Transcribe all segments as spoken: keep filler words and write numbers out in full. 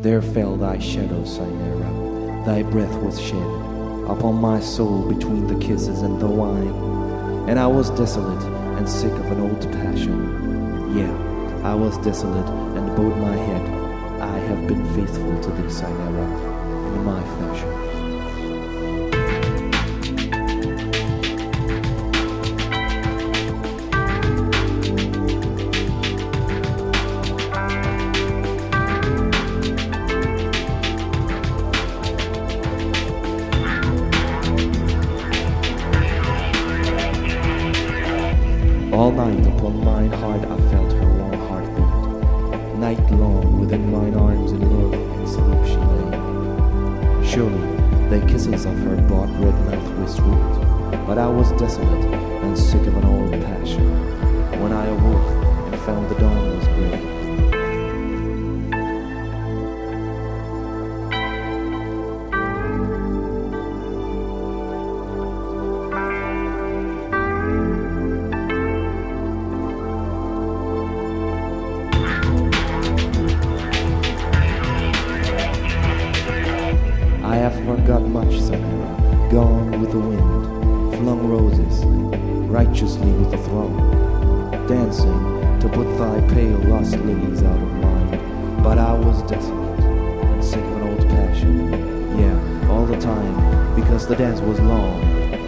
There fell thy shadow, Cynara, thy breath was shed upon my soul between the kisses and the wine, and I was desolate and sick of an old passion. Yeah, I was desolate and bowed my head. I have been faithful to thee, Cynara, in my fashion. All night upon mine heart I felt her warm heartbeat. Night long within mine arms in love and sleep she lay. Surely the kisses of her broad red mouth were sweet, but I was desolate and sick of an old passion. When I awoke and found the dawn was grey. I have forgot much, Cynara, gone with the wind, flung roses, righteously with the throng, dancing to put thy pale lost lilies out of mind. But I was desolate and sick of an old passion, yeah, all the time, because the dance was long.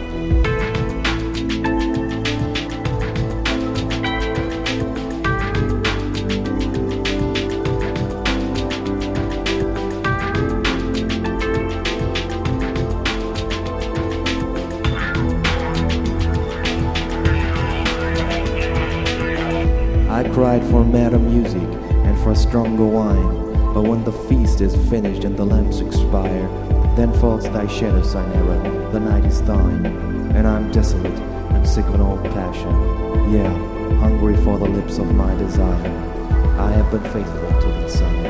I cried for madder music and for stronger wine, but when the feast is finished and the lamps expire, then falls thy shadow, Cynara, the night is thine, and I'm desolate and sick of an old passion, yeah, hungry for the lips of my desire. I have been faithful to thee, Cynara.